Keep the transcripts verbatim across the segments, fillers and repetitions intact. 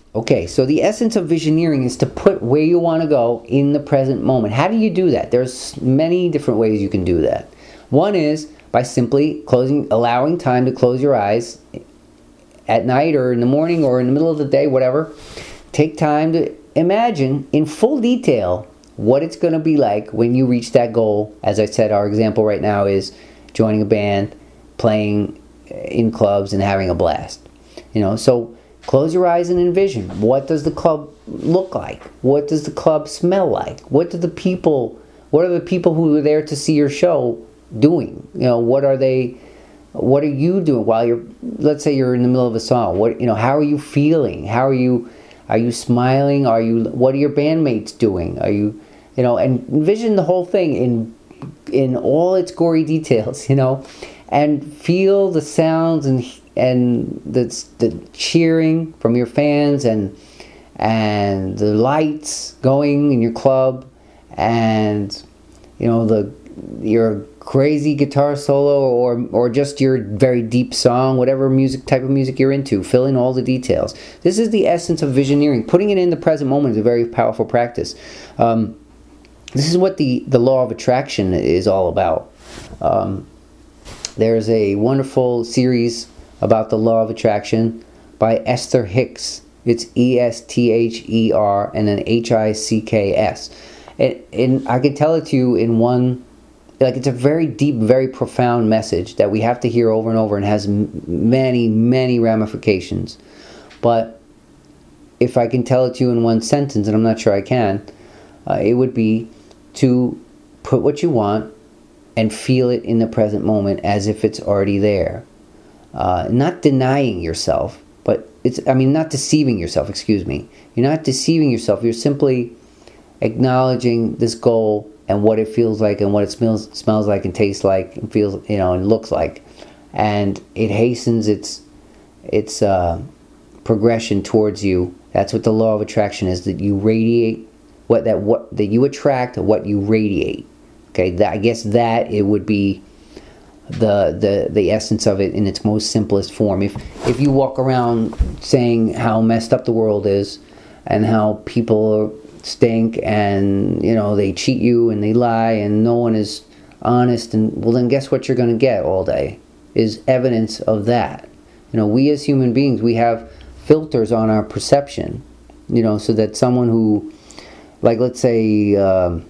Okay, so the essence of visioneering is to put where you want to go in the present moment. How do you do that? There's many different ways you can do that. One is by simply closing, allowing time to close your eyes at night or in the morning or in the middle of the day, whatever. Take time to imagine in full detail what it's going to be like when you reach that goal. As I said, our example right now is joining a band, playing in clubs, and having a blast. You know, so close your eyes and envision. What does the club look like? What does the club smell like? What do the people, what are the people who are there to see your show doing? You know, what are they, what are you doing while you're, let's say you're in the middle of a song. What, you know, how are you feeling? How are you, are you smiling? Are you, what are your bandmates doing? Are you, you know, and envision the whole thing in, in all its gory details, you know, and feel the sounds and and the the cheering from your fans and and the lights going in your club, and you know the your crazy guitar solo or or just your very deep song, whatever music type of music you're into. Fill in all the details. This is the essence of visioneering. Putting it in the present moment is a very powerful practice. Um, this is what the the law of attraction is all about. Um, there's a wonderful series about the law of attraction by Esther Hicks. It's E S T H E R and then H I C K S. And, and I can tell it to you in one, like it's a very deep, very profound message that we have to hear over and over and has m- many, many ramifications. But if I can tell it to you in one sentence, and I'm not sure I can, uh, it would be to put what you want and feel it in the present moment as if it's already there. Uh, not denying yourself, but it's, I mean, not deceiving yourself, excuse me. You're not deceiving yourself. You're simply acknowledging this goal and what it feels like and what it smells smells like and tastes like and feels, you know, and looks like. And it hastens its its uh, progression towards you. That's what the law of attraction is, that you radiate what that what that you attract what you radiate. Okay, that, I guess that it would be the the the essence of it in its most simplest form. If if you walk around saying how messed up the world is and how people stink and you know they cheat you and they lie and no one is honest, and well then guess what you're going to get all day is evidence of that. You know, we as human beings, we have filters on our perception, you know, so that someone who, like let's say um,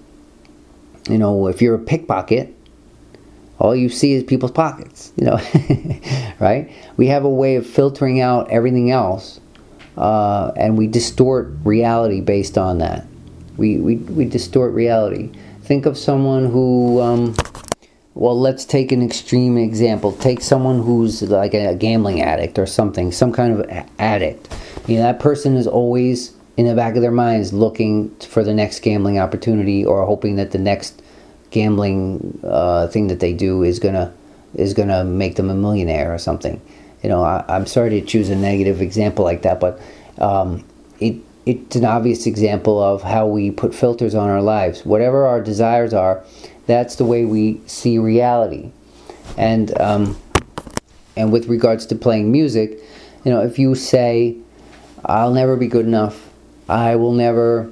you know, if you're a pickpocket, all you see is people's pockets, you know, right? We have a way of filtering out everything else, uh, and we distort reality based on that. We, we, we distort reality. Think of someone who, um, well, let's take an extreme example. Take someone who's like a gambling addict or something, some kind of addict. You know, that person is always in the back of their minds looking for the next gambling opportunity or hoping that the next gambling uh, thing that they do is gonna is gonna make them a millionaire or something. You know, I, I'm sorry to choose a negative example like that, but um, it it's an obvious example of how we put filters on our lives. Whatever our desires are, that's the way we see reality. And um, and with regards to playing music, you know, if you say, "I'll never be good enough," I will never,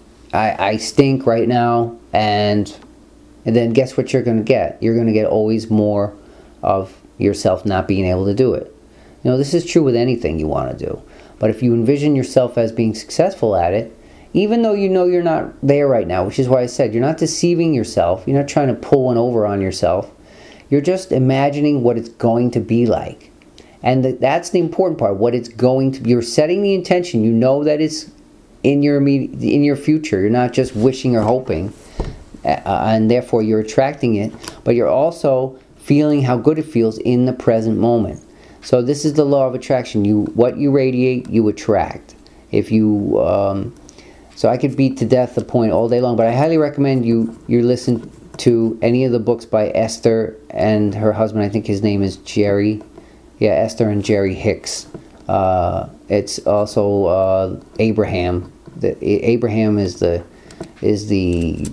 I I stink right now, and And then guess what you're going to get? You're going to get always more of yourself not being able to do it. You know, this is true with anything you want to do. But if you envision yourself as being successful at it, even though you know you're not there right now, which is why I said you're not deceiving yourself, you're not trying to pull one over on yourself, you're just imagining what it's going to be like. And that's the important part, what it's going to be. You're setting the intention. You know that it's in your immediate, in your future. You're not just wishing or hoping. Uh, and therefore you're attracting it, but you're also feeling how good it feels in the present moment. So this is the law of attraction. You, what you radiate, you attract. If you, um, so I could beat to death the point all day long, but I highly recommend you you listen to any of the books by Esther and her husband. I think his name is Jerry. Yeah, Esther and Jerry Hicks. Uh, it's also uh, Abraham. The, Abraham is the is the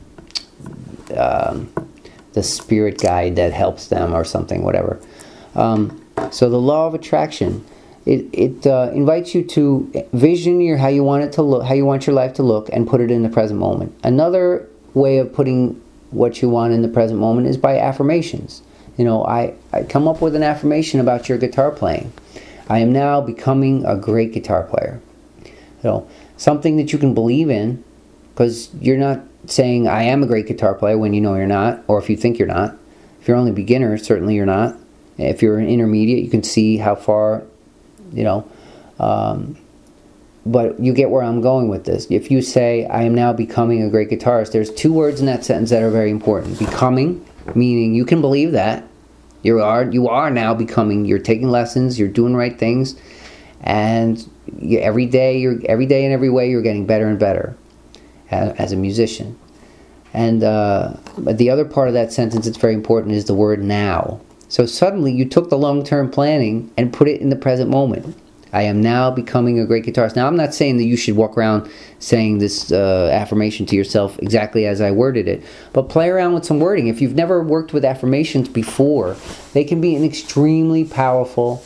Um, the spirit guide that helps them or something, whatever. Um, so the law of attraction it it uh, invites you to vision how you want it to look, how you want your life to look, and put it in the present moment. Another way of putting what you want in the present moment is by affirmations. You know, I, I come up with an affirmation about your guitar playing. I am now becoming a great guitar player. So something that you can believe in, because you're not saying I am a great guitar player when you know you're not, or if you think you're not. If you're only beginner, certainly you're not. If you're an intermediate, you can see how far, you know, um, but you get where I'm going with this. If you say, I am now becoming a great guitarist, there's two words in that sentence that are very important. Becoming, meaning you can believe that. You are, you are now becoming, you're taking lessons, you're doing right things, and you, every day, you're, every day in every way, you're getting better and better as, as a musician. And uh, but the other part of that sentence that's very important is the word now. So suddenly you took the long-term planning and put it in the present moment. I am now becoming a great guitarist. Now, I'm not saying that you should walk around saying this uh, affirmation to yourself exactly as I worded it, but play around with some wording. If you've never worked with affirmations before, they can be an extremely powerful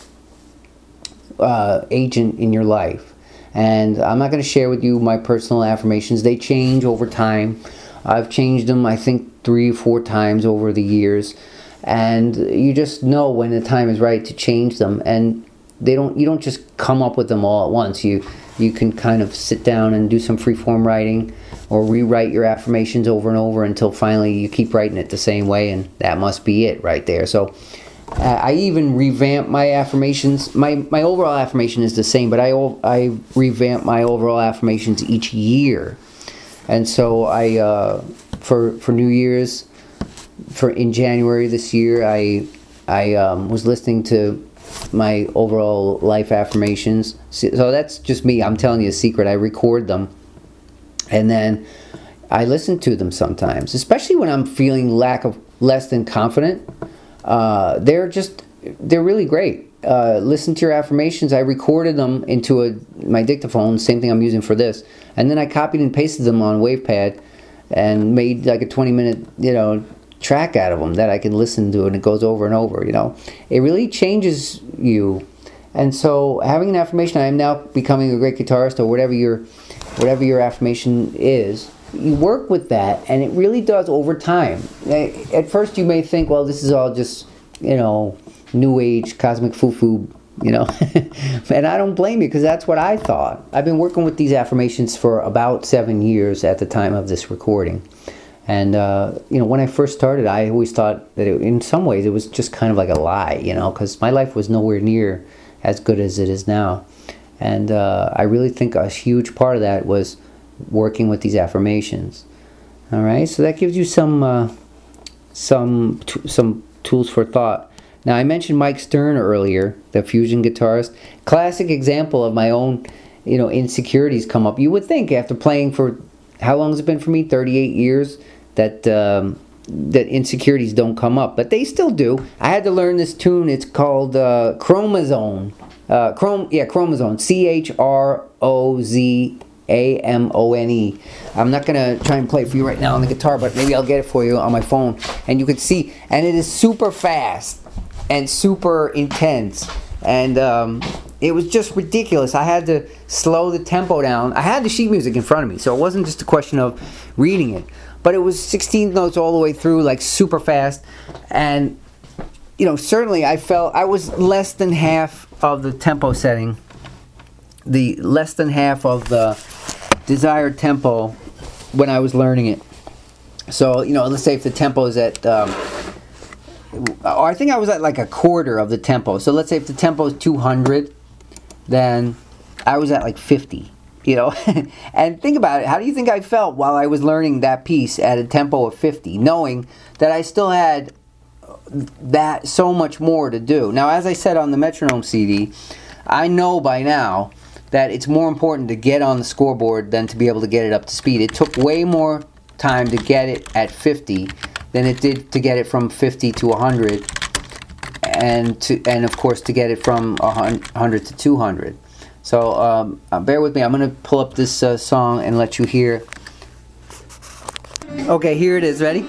uh, agent in your life. And I'm not going to share with you my personal affirmations. They change over time. I've changed them, I think, three or four times over the years. And you just know when the time is right to change them. And they don't. You don't just come up with them all at once. You you can kind of sit down and do some free-form writing, or rewrite your affirmations over and over until finally you keep writing it the same way, and that must be it right there. So uh, I even revamp my affirmations. My my overall affirmation is the same, but I I revamp my overall affirmations each year. And so I uh, for for New Year's, for in January this year, I I um, was listening to my overall life affirmations. So that's just me. I'm telling you a secret. I record them, and then I listen to them sometimes, especially when I'm feeling lack of less than confident. Uh, they're just they're really great. Uh, listen to your affirmations. I recorded them into a my dictaphone, same thing I'm using for this, and then I copied and pasted them on WavePad and made like a twenty minute, you know, track out of them that I can listen to, and it goes over and over. You know, it really changes you. And so having an affirmation, I am now becoming a great guitarist, or whatever your whatever your affirmation is, you work with that, and it really does over time. At first you may think, well, this is all just, you know, new age cosmic foo-foo, you know, and I don't blame you, because that's what I thought. I've been working with these affirmations for about seven years at the time of this recording. And, uh, you know, when I first started, I always thought that it, in some ways it was just kind of like a lie, you know, because my life was nowhere near as good as it is now. And uh, I really think a huge part of that was working with these affirmations. All right, so that gives you some uh, some t- some tools for thought. Now, I mentioned Mike Stern earlier, the fusion guitarist. Classic example of my own, you know, insecurities come up. You would think after playing for, how long has it been for me? thirty-eight years, that um, that insecurities don't come up, but they still do. I had to learn this tune. It's called uh, Chromazone. Uh, Chrome, yeah, Chromazone. C H R O Z A M O N E. I'm not going to try and play it for you right now on the guitar, but maybe I'll get it for you on my phone. And you can see, and it is super fast and super intense. And um, it was just ridiculous. I had to slow the tempo down. I had the sheet music in front of me, so it wasn't just a question of reading it. But it was sixteen notes all the way through, like super fast. And, you know, certainly I felt I was less than half of the tempo setting. The less than half of the desired tempo when I was learning it. So, you know, let's say if the tempo is at, um, or I think I was at like a quarter of the tempo. So let's say if the tempo is two hundred, then I was at like fifty, you know. And think about it. How do you think I felt while I was learning that piece at a tempo of fifty, knowing that I still had that so much more to do? Now, as I said on the Metronome C D, I know by now that it's more important to get on the scoreboard than to be able to get it up to speed. It took way more time to get it at fifty than it did to get it from fifty to one hundred, and to and of course to get it from one hundred to two hundred. So um, uh, bear with me. I'm going to pull up this uh, song and let you hear. Okay, here it is. Ready?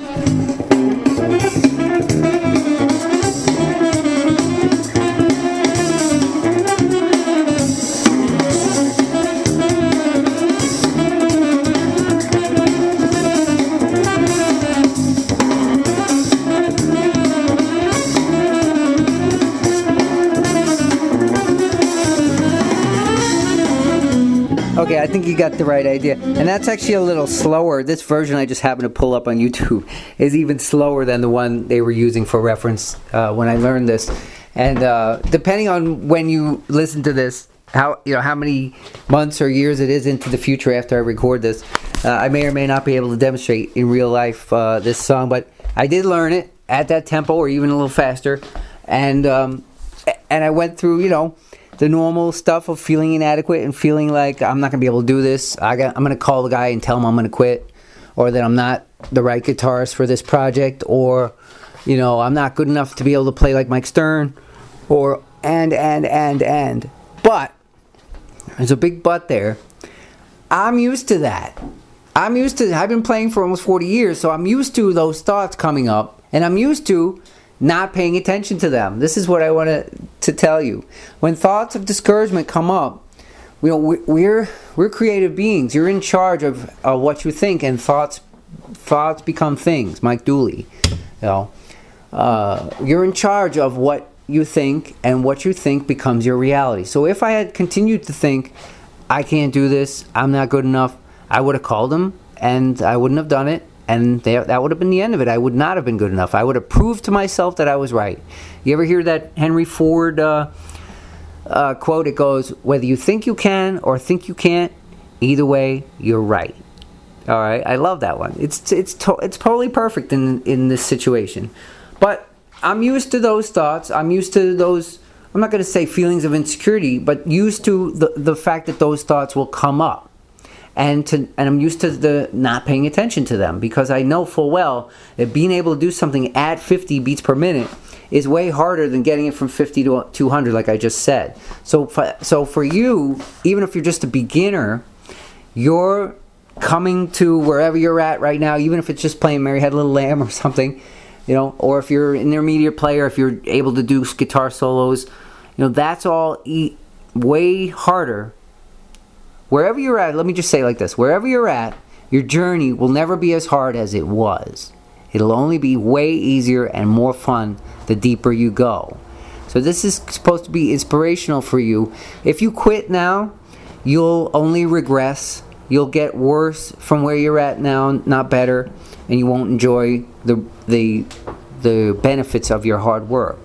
Okay, I think you got the right idea. And that's actually a little slower. This version I just happened to pull up on YouTube is even slower than the one they were using for reference uh, when I learned this. And uh, depending on when you listen to this, how you know how many months or years it is into the future after I record this, uh, I may or may not be able to demonstrate in real life uh, this song. But I did learn it at that tempo, or even a little faster. And um, and I went through, you know, the normal stuff of feeling inadequate and feeling like I'm not going to be able to do this. I got, I'm going to call the guy and tell him I'm going to quit, or that I'm not the right guitarist for this project, or, you know, I'm not good enough to be able to play like Mike Stern, or, and, and, and, and. But, there's a big but there. I'm used to that. I'm used to, I've been playing for almost forty years, so I'm used to those thoughts coming up, and I'm used to not paying attention to them. This is what I want to, to tell you. When thoughts of discouragement come up, you know, we're we're creative beings. You're in charge of uh, what you think, and thoughts thoughts become things. Mike Dooley, you know, uh, you're in charge of what you think, and what you think becomes your reality. So if I had continued to think, I can't do this, I'm not good enough, I would have called him, and I wouldn't have done it. And they, that would have been the end of it. I would not have been good enough. I would have proved to myself that I was right. You ever hear that Henry Ford uh, uh, quote? It goes, whether you think you can or think you can't, either way, you're right. All right, I love that one. It's it's to, it's totally perfect in in this situation. But I'm used to those thoughts. I'm used to those, I'm not going to say feelings of insecurity, but used to the, the fact that those thoughts will come up. And to and I'm used to the not paying attention to them, because I know full well that being able to do something at fifty beats per minute is way harder than getting it from fifty to two hundred, like I just said. So for, so for you, even if you're just a beginner, you're coming to wherever you're at right now, even if it's just playing Mary Had a Little Lamb or something, you know, or if you're an intermediate player, if you're able to do guitar solos, you know, that's all e- way harder. Wherever you're at, let me just say it like this. Wherever you're at, your journey will never be as hard as it was. It'll only be way easier and more fun the deeper you go. So this is supposed to be inspirational for you. If you quit now, you'll only regress. You'll get worse from where you're at now, not better, and you won't enjoy the the the benefits of your hard work.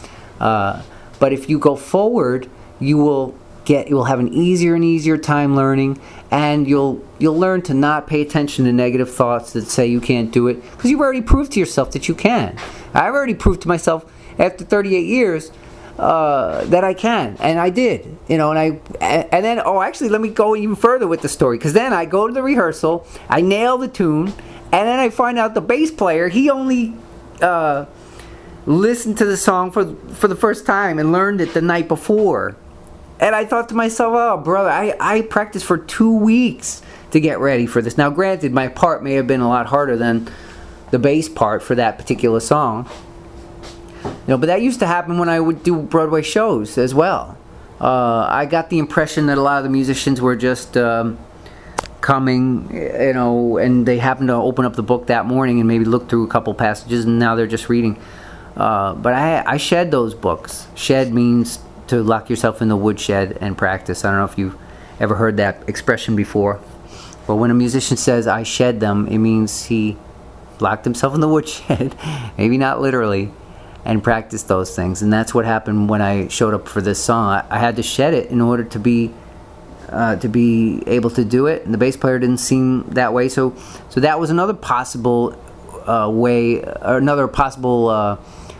Uh, but if you go forward, you will get you'll have an easier and easier time learning, and you'll you'll learn to not pay attention to negative thoughts that say you can't do it, because you've already proved to yourself that you can. I've already proved to myself after thirty-eight years uh, that I can, and I did, you know. And I and then oh, actually, let me go even further with the story, because then I go to the rehearsal, I nail the tune, and then I find out the bass player, he only uh, listened to the song for for the first time and learned it the night before. And I thought to myself, oh, brother, I, I practiced for two weeks to get ready for this. Now, granted, my part may have been a lot harder than the bass part for that particular song. You know, but that used to happen when I would do Broadway shows as well. Uh, I got the impression that a lot of the musicians were just um, coming, you know, and they happened to open up the book that morning and maybe look through a couple passages, and now they're just reading. Uh, but I, I shed those books. Shed means to lock yourself in the woodshed and practice. I don't know if you've ever heard that expression before. But when a musician says, I shed them, it means he locked himself in the woodshed, maybe not literally, and practiced those things. And that's what happened when I showed up for this song. I, I had to shed it in order to be uh, to be able to do it. And the bass player didn't seem that way. So, so that was another possible uh, way, or another possible uh,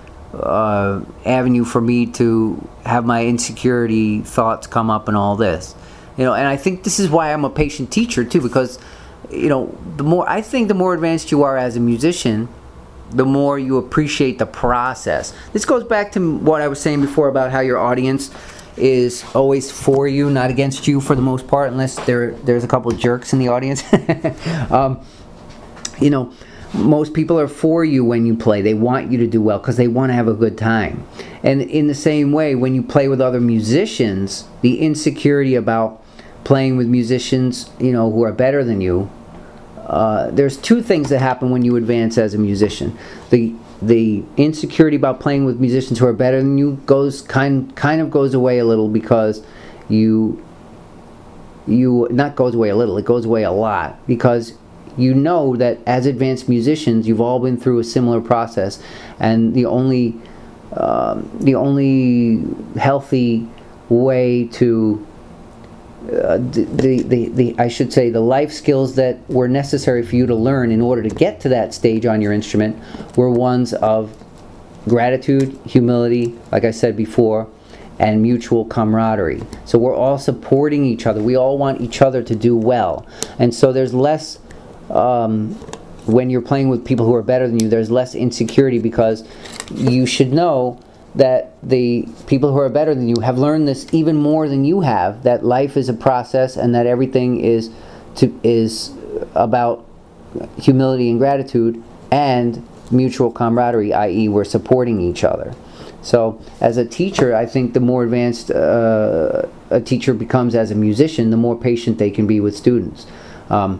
Uh, avenue for me to have my insecurity thoughts come up and all this, you know. And I think this is why I'm a patient teacher too, because, you know, the more I think the more advanced you are as a musician, the more you appreciate the process. This goes back to what I was saying before about how your audience is always for you, not against you for the most part, unless there there's a couple of jerks in the audience. um, you know. Most people are for you when you play. They want you to do well because they want to have a good time. And in the same way, when you play with other musicians, the insecurity about playing with musicians, you know, who are better than you, uh, there's two things that happen when you advance as a musician. The the insecurity about playing with musicians who are better than you goes kind kind of goes away a little, because you you, not goes away a little, it goes away a lot, because you know that as advanced musicians, you've all been through a similar process, and the only um, the only healthy way to uh, the, the the I should say the life skills that were necessary for you to learn in order to get to that stage on your instrument were ones of gratitude, humility, like I said before, and mutual camaraderie. So we're all supporting each other. We all want each other to do well, and so there's less. Um, when you're playing with people who are better than you, there's less insecurity, because you should know that the people who are better than you have learned this even more than you have, that life is a process and that everything is to is about humility and gratitude and mutual camaraderie, that is we're supporting each other. So as a teacher, I think the more advanced uh, a teacher becomes as a musician, the more patient they can be with students. Um,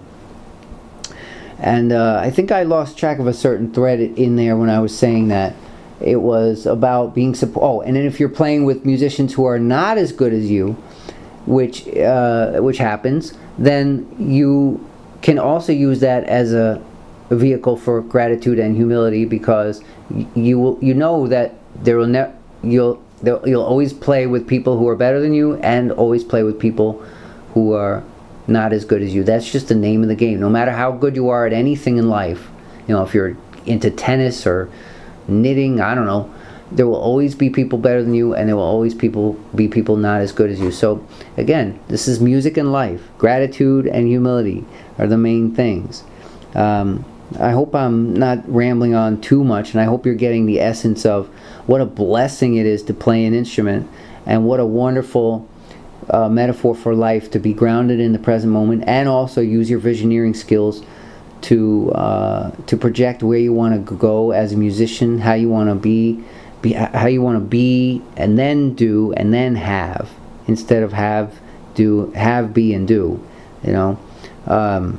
And uh, I think I lost track of a certain thread in there when I was saying that. It was about being support. Oh, and then if you're playing with musicians who are not as good as you, which uh, which happens, then you can also use that as a, a vehicle for gratitude and humility, because you will you know that there will ne- you'll you'll always play with people who are better than you, and always play with people who are not as good as you. That's just the name of the game. No matter how good you are at anything in life, you know, if you're into tennis or knitting, I don't know, there will always be people better than you, and there will always people be people not as good as you. So again, this is music and life. Gratitude and humility are the main things. Um, I hope I'm not rambling on too much, and I hope you're getting the essence of what a blessing it is to play an instrument, and what a wonderful Uh, metaphor for life, to be grounded in the present moment, and also use your visioneering skills to uh, to project where you want to go as a musician, how you want to be, be how you want to be, and then do, and then have, instead of have, do, have, be, and do. You know, um,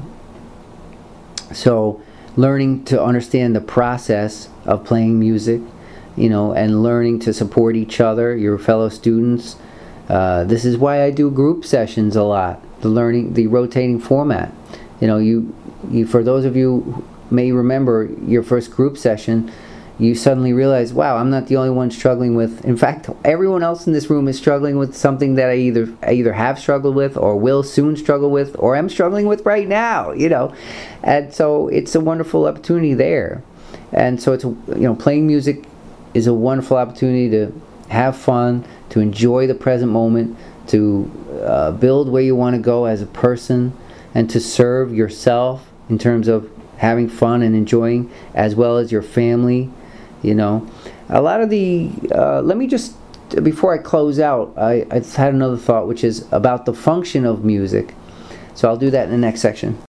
so learning to understand the process of playing music, you know, and learning to support each other, your fellow students. Uh, this is why I do group sessions a lot. The learning, the rotating format. You know, you, you for those of you who may remember your first group session, you suddenly realize, wow, I'm not the only one struggling with. In fact, everyone else in this room is struggling with something that I either I either have struggled with, or will soon struggle with, or am struggling with right now. You know, and so it's a wonderful opportunity there. And so it's a, you know, playing music is a wonderful opportunity to have fun, to enjoy the present moment, to uh, build where you want to go as a person, and to serve yourself in terms of having fun and enjoying, as well as your family. You know, a lot of the uh, let me just, before I close out, I, I had another thought, which is about the function of music. So I'll do that in the next section.